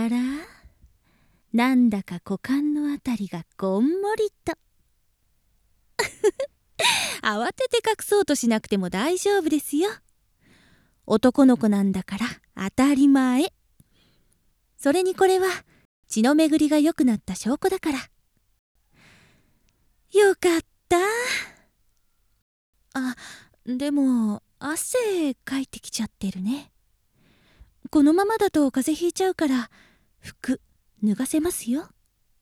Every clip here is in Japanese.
らなんだか股間のあたりがこんもりと慌てて隠そうとしなくても大丈夫ですよ。男の子なんだから当たり前。それにこれは血の巡りが良くなった証拠だから。よかった。あ、でも汗かいてきちゃってるね。このままだと風邪ひいちゃうから服脱がせますよ。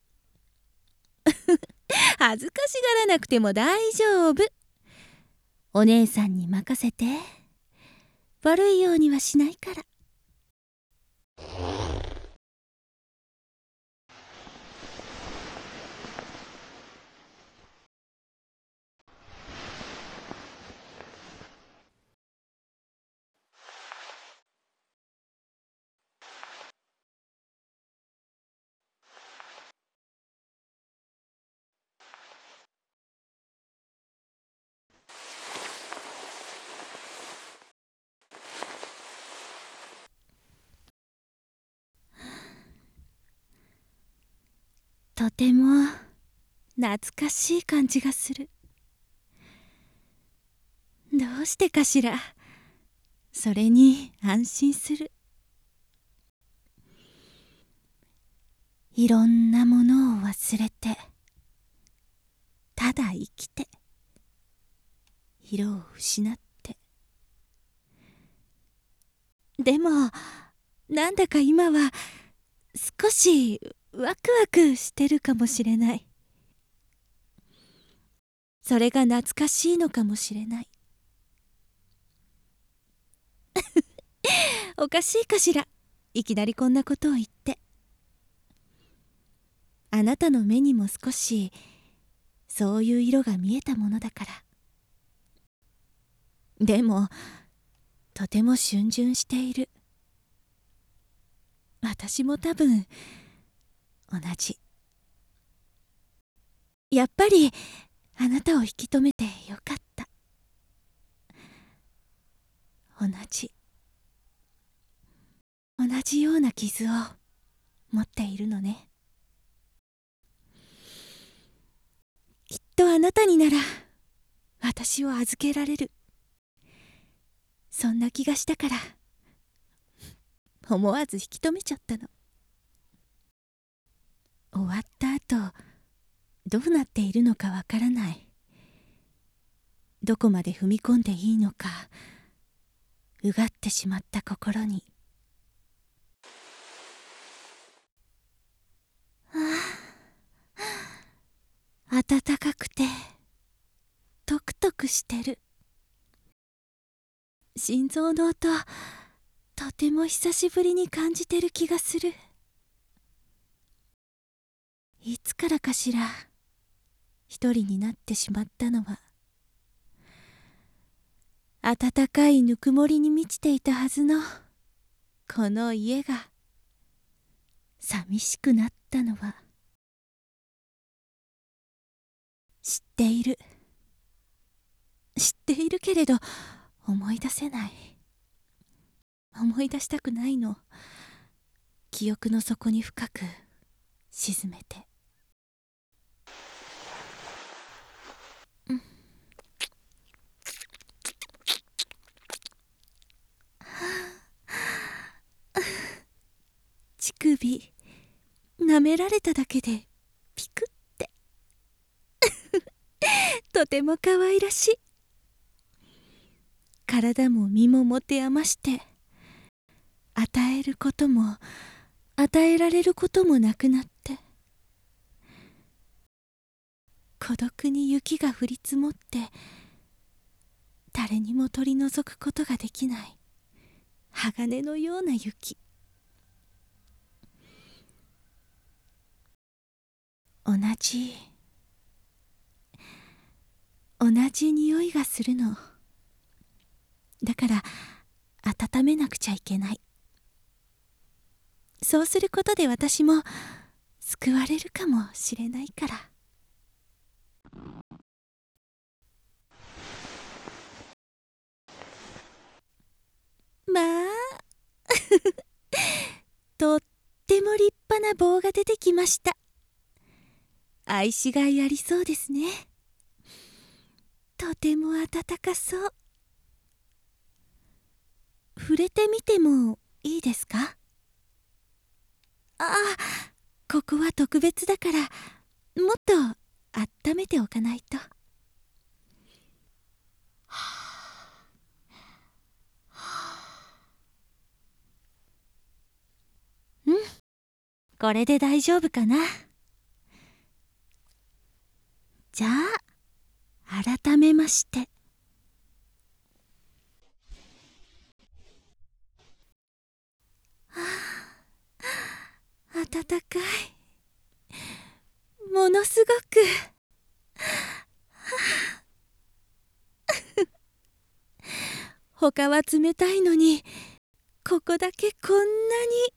恥ずかしがらなくても大丈夫。お姉さんに任せて。悪いようにはしないから。とても懐かしい感じがする。どうしてかしら。それに安心する。いろんなものを忘れて、ただ生きて、色を失って。でもなんだか今は少しワクワクしてるかもしれない。それが懐かしいのかもしれない。おかしいかしら、いきなりこんなことを言って。あなたの目にも少しそういう色が見えたものだから。でもとても逡巡している。私も多分同じ。やっぱりあなたを引き止めてよかった。同じような傷を持っているのね。きっとあなたになら私を預けられる。そんな気がしたから思わず引き止めちゃったの。終わった後どうなっているのかわからない。どこまで踏み込んでいいのかうがってしまった心に。暖かくてトクトクしてる。心臓の音とても久しぶりに感じてる気がする。いつからかしら一人になってしまったのは。暖かいぬくもりに満ちていたはずのこの家が寂しくなったのは。知っているけれど思い出せない。思い出したくないの。記憶の底に深く沈めて。乳首舐められただけでピクってとても可愛らしい。体も身も持て余して与えることも与えられることもなくなって、孤独に雪が降り積もって誰にも取り除くことができない鋼のような雪。同じ匂いがするの。だから温めなくちゃいけない。そうすることで私も救われるかもしれないから。まあとっても立派な棒が出てきました。愛しがいありそうですね。とても暖かそう。触れてみてもいいですか？ああ、ここは特別だから、もっと温めておかないと。うん、これで大丈夫かな。じゃあ改めまして、暖かい。ものすごく。他は冷たいのに、ここだけこんなに。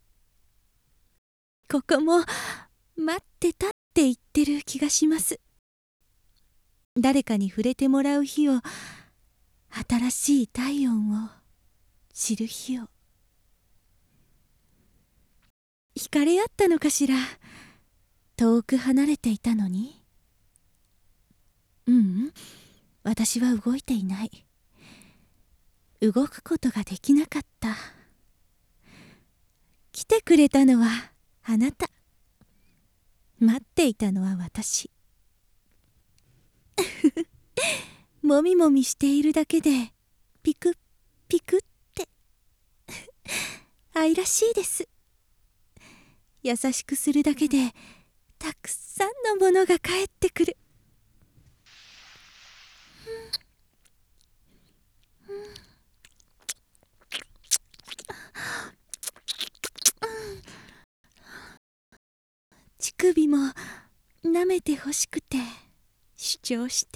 ここも待ってたって言ってる気がします。誰かに触れてもらう日を、新しい体温を知る日を。惹かれ合ったのかしら。遠く離れていたのに。ううん、私は動いていない。動くことができなかった。来てくれたのはあなた。待っていたのは私。もみもみしているだけでピクッピクって愛らしいです。優しくするだけでたくさんのものが返ってくる。乳首も舐めてほしくて主張して。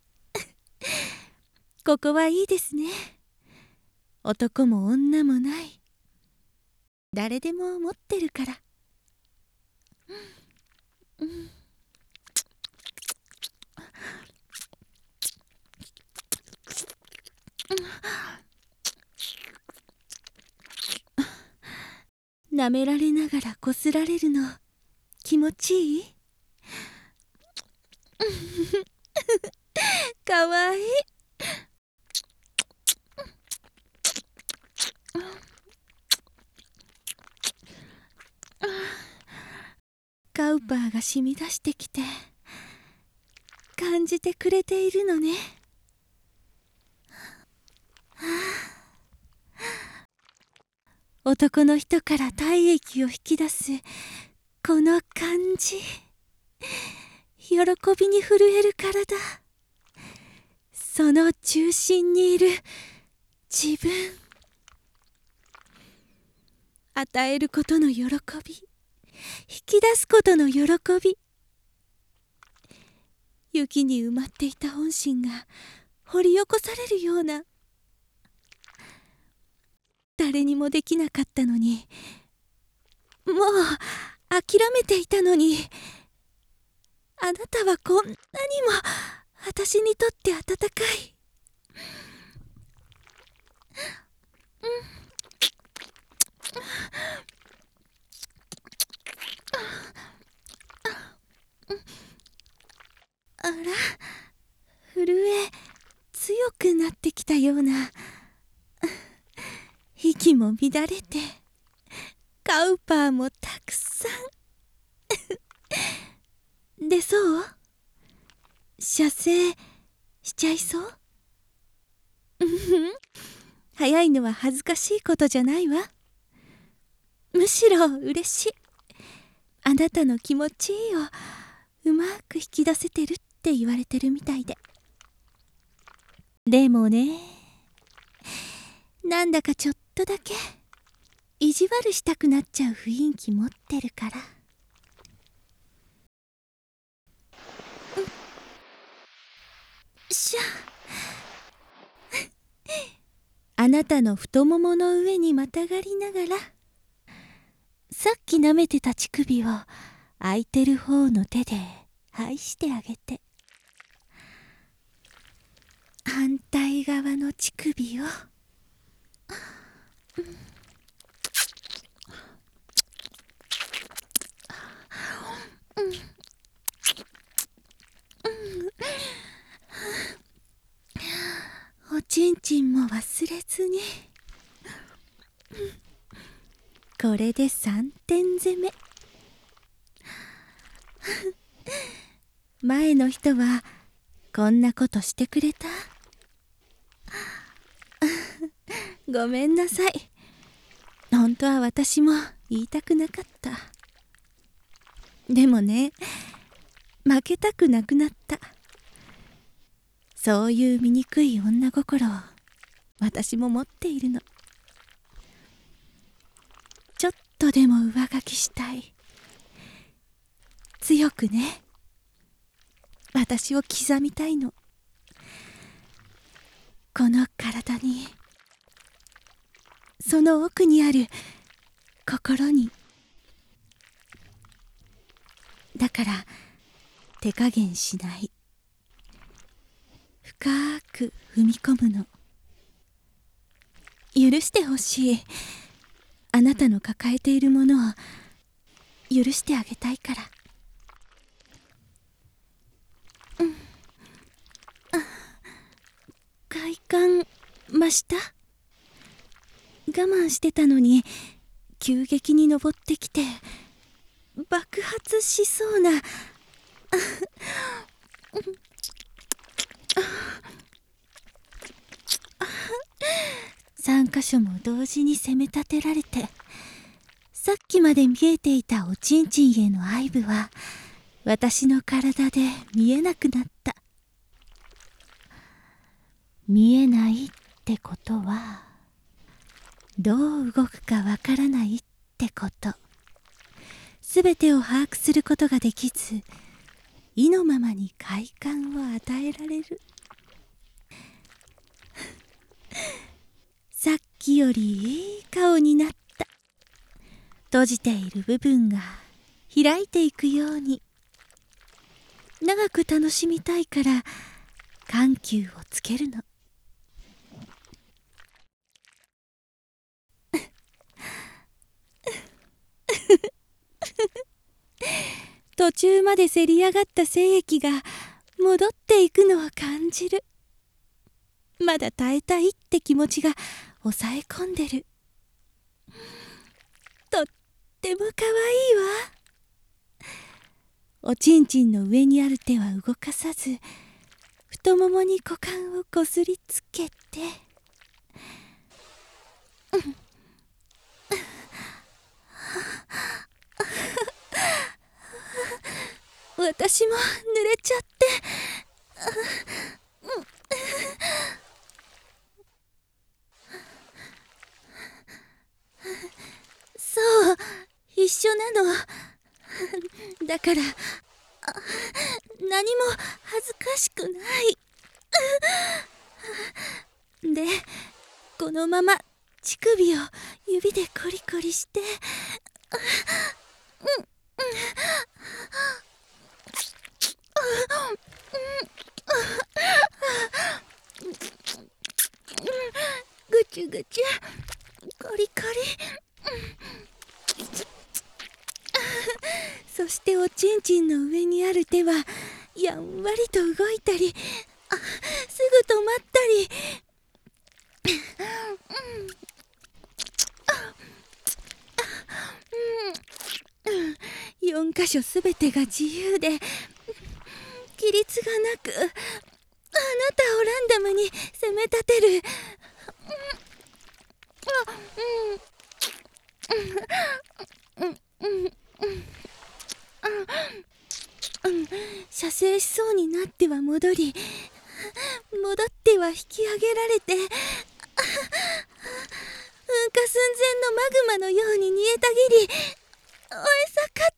ここはいいですね。男も女もない。誰でも持ってるから。舐められながらこすられるの気持ちいい？かわいい。カウパーが染み出してきて感じてくれているのね。男の人から体液を引き出すこの感じ。喜びに震える体。その中心にいる自分。与えることの喜び、引き出すことの喜び。雪に埋まっていた本心が掘り起こされるような。誰にもできなかったのに、もう諦めていたのに、あなたはこんなにも私にとって温かい。あら、震え強くなってきたような。息も乱れて、カウパーもたくさん。で、そう射精しちゃいそう？早いのは恥ずかしいことじゃないわ。むしろ嬉しい。あなたの気持ちいいをうまく引き出せてるって言われてるみたいで。でもね、なんだかちょっとだけ意地悪したくなっちゃう雰囲気持ってるから。しゃあなたの太ももの上にまたがりながら、さっき舐めてた乳首を空いてる方の手で愛してあげて、反対側の乳首をこれで3点攻め。前の人はこんなことしてくれた？ごめんなさい。本当は私も言いたくなかった。でもね、負けたくなくなった。そういう醜い女心を私も持っているの。ちょっとでも上書きしたい。強くね、私を刻みたいの。この体に、その奥にある心に。だから手加減しない。深く踏み込むの。許してほしい。あなたの抱えているものを許してあげたいから。快感増した？我慢してたのに急激に登ってきて爆発しそうな。3箇所も同時に攻め立てられて、さっきまで見えていたおちんちんへの愛撫は私の体で見えなくなった。見えないってことはどう動くかわからないってこと。すべてを把握することができず、意のままに快感を与えられる。さっきよりいい顔になった。閉じている部分が開いていくように。長く楽しみたいから緩急をつけるの。途中までせり上がった精液が戻っていくのを感じる。まだ耐えたいって気持ちが抑え込んでる。とっても可愛いわ。おちんちんの上にある手は動かさず、太ももに股間をこすりつけて、私も濡れちゃって。そう、一緒なの。だから何も恥ずかしくない。で、このまま乳首を指でコリコリして、ぐちゅぐちゅ、コリコリ。そしておちんちんの上にある手はやんわりと動いたり、すぐ止まったり。4箇所すべてが自由で規律がなく、あなたをランダムに攻め立てる。射精しそうになっては戻り、戻っては引き上げられて、噴火寸前のマグマのように煮えたぎり、燃え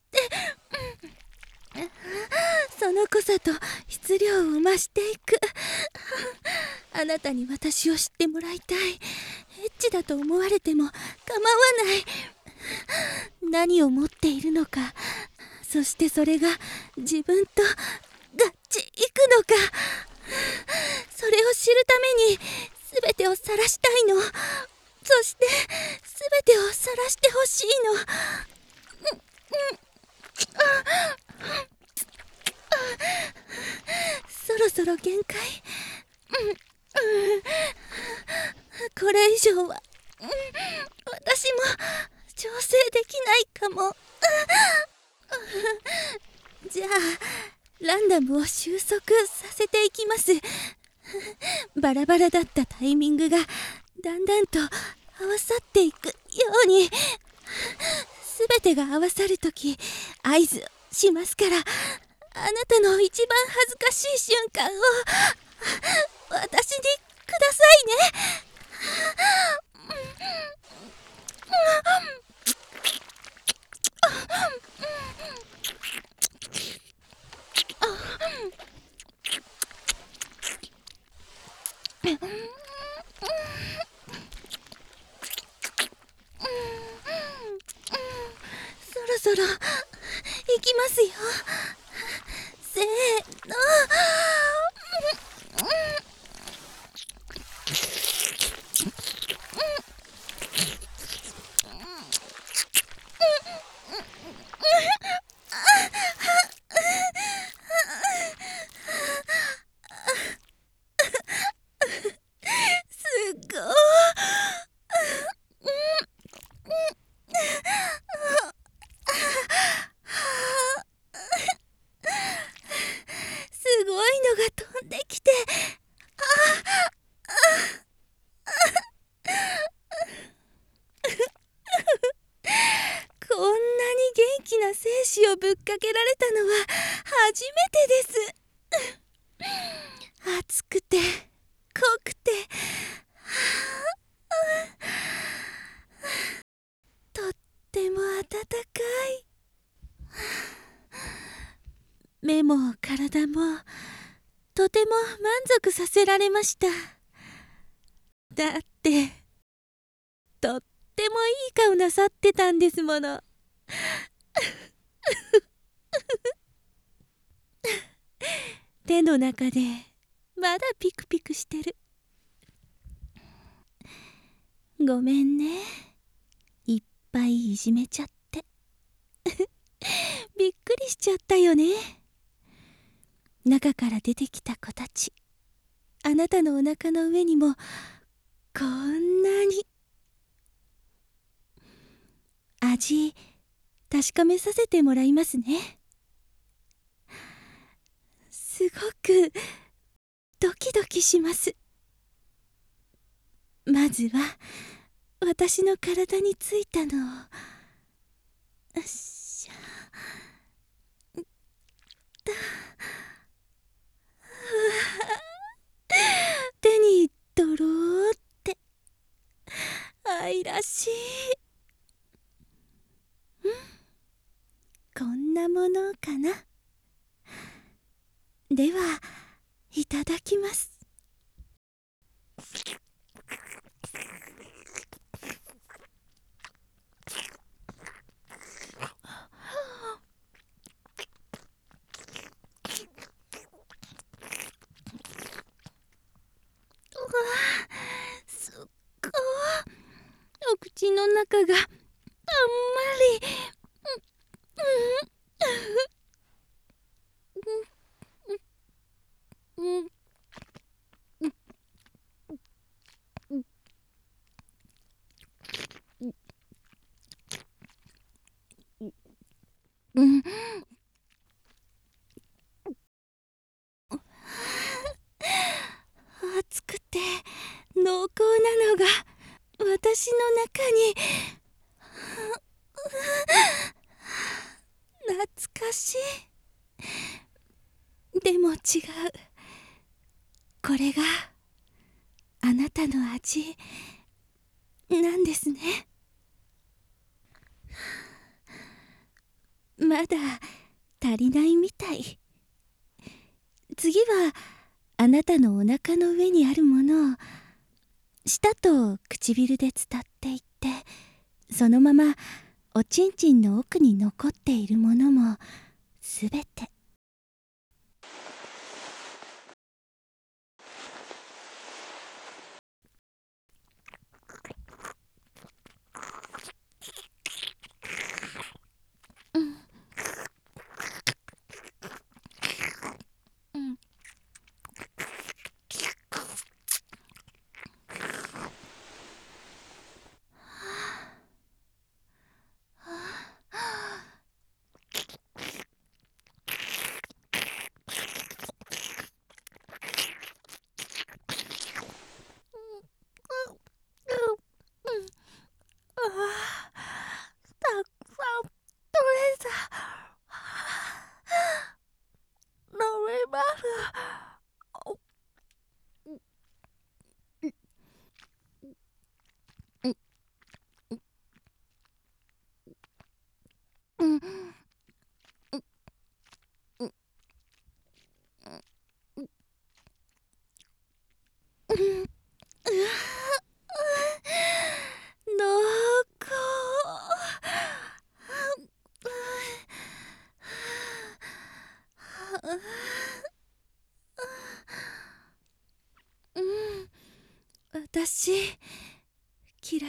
盛って、その濃さと質量を増していく。あなたに私を知ってもらいたい。エッチだと思われても構わない。何を持っているのか、そしてそれが自分と合致いくのか、それを知るために全てを晒したいの。そして全てを晒してほしいの。そろそろ限界。これ以上は私も調整できないかも。じゃあランダムを収束させていきます。バラバラだったタイミングがだんだんと合わさっていくように、全てが合わさるとき合図しますから、あなたの一番恥ずかしい瞬間を私にくださいね。そろそろ行きますよ。せーの。すごい。すごいのが飛んできて、こんなに元気な精子をぶっかけられたのは初めてです。暑くて濃くて、とっても温かい。目も体もとても満足させられました。だってとってもいい顔なさってたんですもの。手の中でまだピクピクしてる。ごめんね、いっぱいいじめちゃってびっくりしちゃったよね。中から出てきた子たち、あなたのお腹の上にもこんなに。味確かめさせてもらいますね。すごくドキドキします。まずは私の体についたのをしゃだ。手にドローって愛らしい。こんなものかな。ではいただきます。すっごいお口の中があんまり熱くて濃厚なのが私の中に。懐かしい。でも違う。これがあなたの味なんですね。まだ足りないみたい。次はあなたのお腹の上にあるものを舌と唇で伝っていって、そのままおちんちんの奥に残っているものもすべて。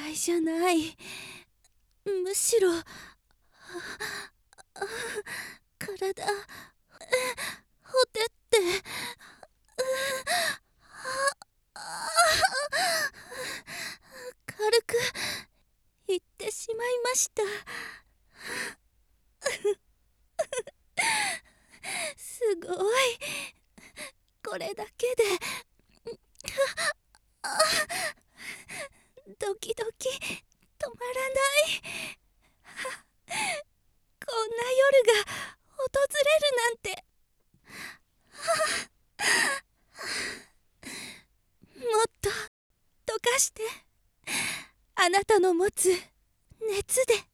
いじゃない。むしろ体ほてって軽くいってしまいました。すごい。これだけでドキドキ止まらない。こんな夜が訪れるなんて。もっと溶かして、あなたの持つ熱で。